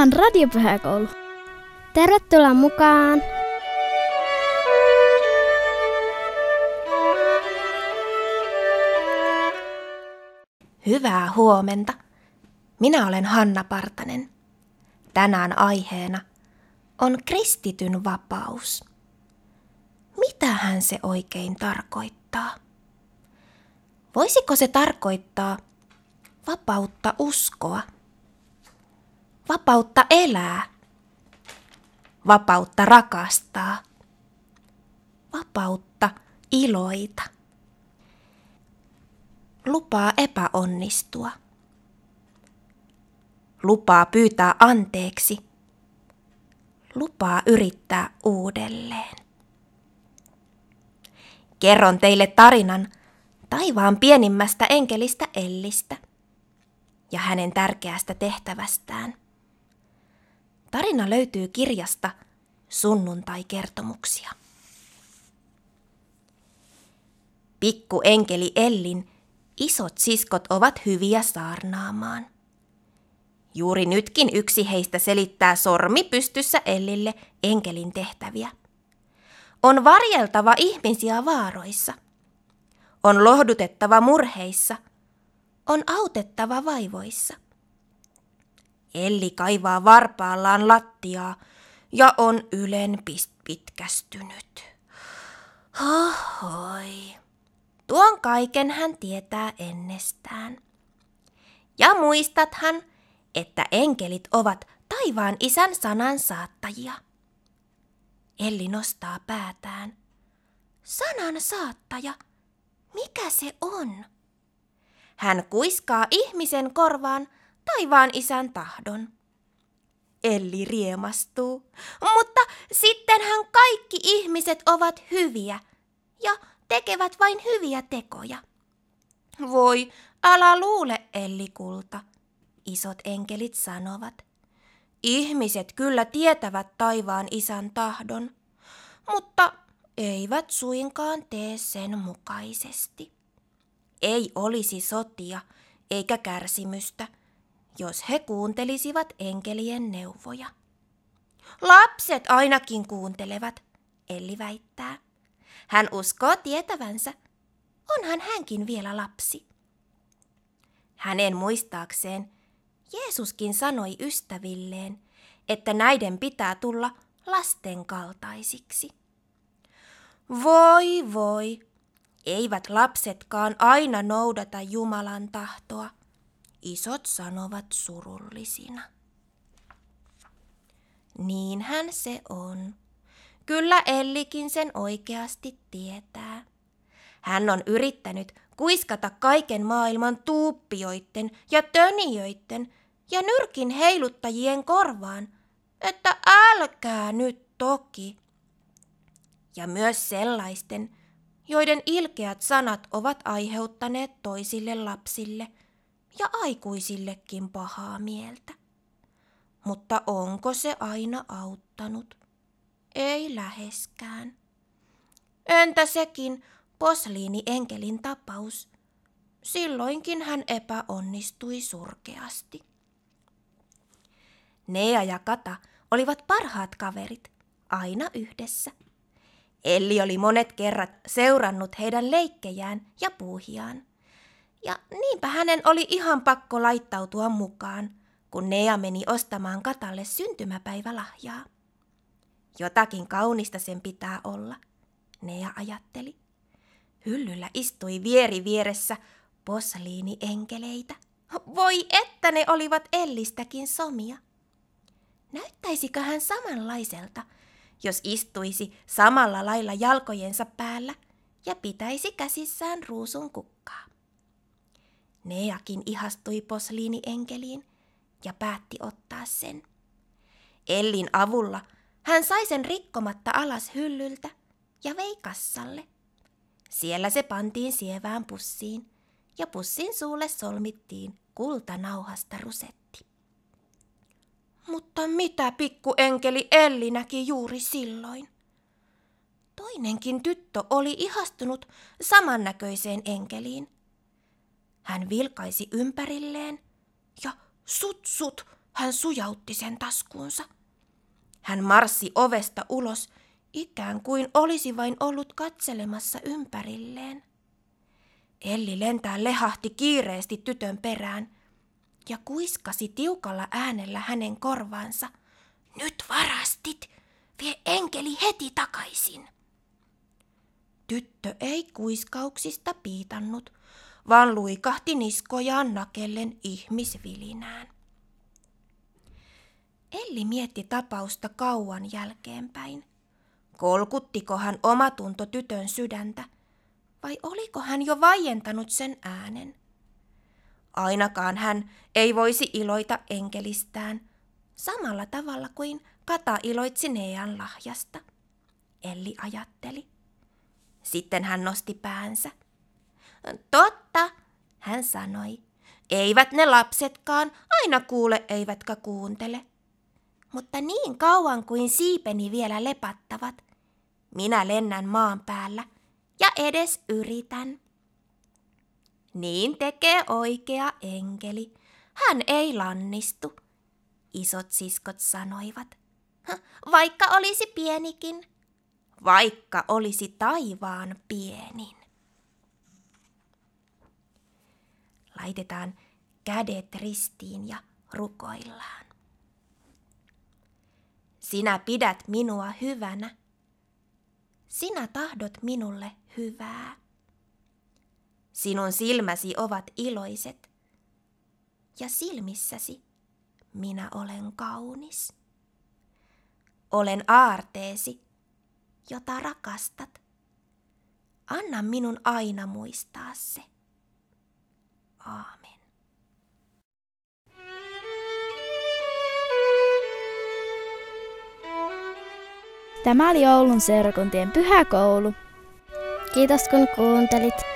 Tämä on Radiopyhäkoulu. Tervetuloa mukaan! Hyvää huomenta. Minä olen Hanna Partanen. Tänään aiheena on kristityn vapaus. Mitähän se oikein tarkoittaa? Voisiko se tarkoittaa vapautta uskoa? Vapautta elää? Vapautta rakastaa? Vapautta iloita? Lupaa epäonnistua? Lupaa pyytää anteeksi? Lupaa yrittää uudelleen? Kerron teille tarinan taivaan pienimmästä enkelistä Ellistä ja hänen tärkeästä tehtävästään. Tarina löytyy kirjasta Sunnuntai-kertomuksia. Pikku enkeli Ellin isot siskot ovat hyviä saarnaamaan. Juuri nytkin yksi heistä selittää sormi pystyssä Ellille enkelin tehtäviä. On varjeltava ihmisiä vaaroissa. On lohdutettava murheissa. On autettava vaivoissa. Elli kaivaa varpaallaan lattiaa ja on ylen pitkästynyt. Hohoi. Tuon kaiken hän tietää ennestään. Ja muistathan, että enkelit ovat taivaan isän sanan saattajia. Elli nostaa päätään. Sanan saattaja, mikä se on? Hän kuiskaa ihmisen korvaan taivaan isän tahdon. Elli riemastuu, mutta sittenhän kaikki ihmiset ovat hyviä ja tekevät vain hyviä tekoja. Voi, älä luule, Elli kulta, isot enkelit sanovat. Ihmiset kyllä tietävät taivaan isän tahdon, mutta eivät suinkaan tee sen mukaisesti. Ei olisi sotia eikä kärsimystä, jos he kuuntelisivat enkelien neuvoja. Lapset ainakin kuuntelevat, Elli väittää. Hän uskoo tietävänsä. Onhan hänkin vielä lapsi. Hänen muistaakseen Jeesuskin sanoi ystävilleen, että näiden pitää tulla lasten kaltaisiksi. Voi voi, eivät lapsetkaan aina noudata Jumalan tahtoa, isot sanovat surullisina. Niinhän se on. Kyllä Ellikin sen oikeasti tietää. Hän on yrittänyt kuiskata kaiken maailman tuuppioitten ja tönijöitten ja nyrkin heiluttajien korvaan, että älkää nyt toki. Ja myös sellaisten, joiden ilkeät sanat ovat aiheuttaneet toisille lapsille ja aikuisillekin pahaa mieltä. Mutta onko se aina auttanut? Ei läheskään. Entä sekin posliini-enkelin tapaus? Silloinkin hän epäonnistui surkeasti. Nea ja Kata olivat parhaat kaverit, aina yhdessä. Elli oli monet kerrat seurannut heidän leikkejään ja puuhiaan. Ja niinpä hänen oli ihan pakko laittautua mukaan, kun Nea meni ostamaan Katalle syntymäpäivälahjaa. Jotakin kaunista sen pitää olla, Nea ajatteli. Hyllyllä istui vieri vieressä posliini-enkeleitä. Voi että ne olivat Ellistäkin somia. Näyttäisikö hän samanlaiselta, jos istuisi samalla lailla jalkojensa päällä ja pitäisi käsissään ruusun kukkaa? Neakin ihastui posliini-enkeliin ja päätti ottaa sen. Ellin avulla hän sai sen rikkomatta alas hyllyltä ja vei kassalle. Siellä se pantiin sievään pussiin ja pussin suulle solmittiin kultanauhasta rusetti. Mutta mitä pikku enkeli Elli näki juuri silloin? Toinenkin tyttö oli ihastunut samannäköiseen enkeliin. Hän vilkaisi ympärilleen ja sut, hän sujautti sen taskuunsa. Hän marssi ovesta ulos, ikään kuin olisi vain ollut katselemassa ympärilleen. Elli lentää lehahti kiireesti tytön perään ja kuiskasi tiukalla äänellä hänen korvaansa. Nyt varastit, vie enkeli heti takaisin. Tyttö ei kuiskauksista piitannut, vaan luikahti niskojaan nakellen ihmisvilinään. Elli mietti tapausta kauan jälkeenpäin. Kolkuttiko hän omatunto tytön sydäntä, vai oliko hän jo vaientanut sen äänen? Ainakaan hän ei voisi iloita enkelistään, samalla tavalla kuin Kata iloitsi Nean lahjasta, Elli ajatteli. Sitten hän nosti päänsä. Totta, hän sanoi. Eivät ne lapsetkaan aina kuule eivätkä kuuntele. Mutta niin kauan kuin siipeni vielä lepattavat, minä lennän maan päällä ja edes yritän. Niin tekee oikea enkeli. Hän ei lannistu, isot siskot sanoivat. Vaikka olisi pienikin. Vaikka olisi taivaan pienin. Laitetaan kädet ristiin ja rukoillaan. Sinä pidät minua hyvänä. Sinä tahdot minulle hyvää. Sinun silmäsi ovat iloiset ja silmissäsi minä olen kaunis. Olen aarteesi, jota rakastat. Anna minun aina muistaa se. Aamen. Tämä oli Oulun seurakuntien pyhäkoulu. Kiitos kun kuuntelit.